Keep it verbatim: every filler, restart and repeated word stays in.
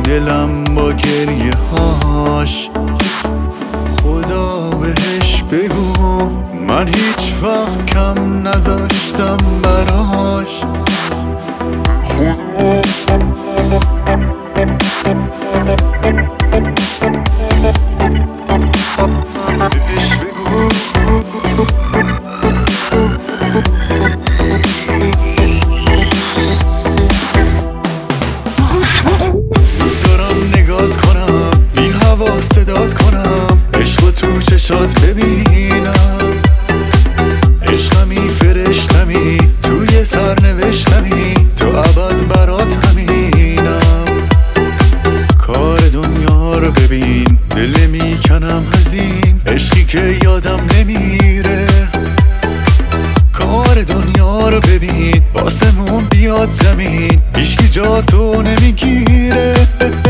دلم با گریه هاش. خدا بهش بگو من هیچ وقت کم نذاشتم براش. بهش بگو دوست دارم نگات کنم بی هوا صدات کنم، عشق تو چشات ببینم، عشقمی فرشتمی توی سرنوشتمی، تو ابد برات همینم. کار دنیا رو ببین دل میکنم هزین، عشقی که یادم نمیره. کار دنیا رو ببین باسمون بیاد زمین، هیچکی جا تو نمیگیره.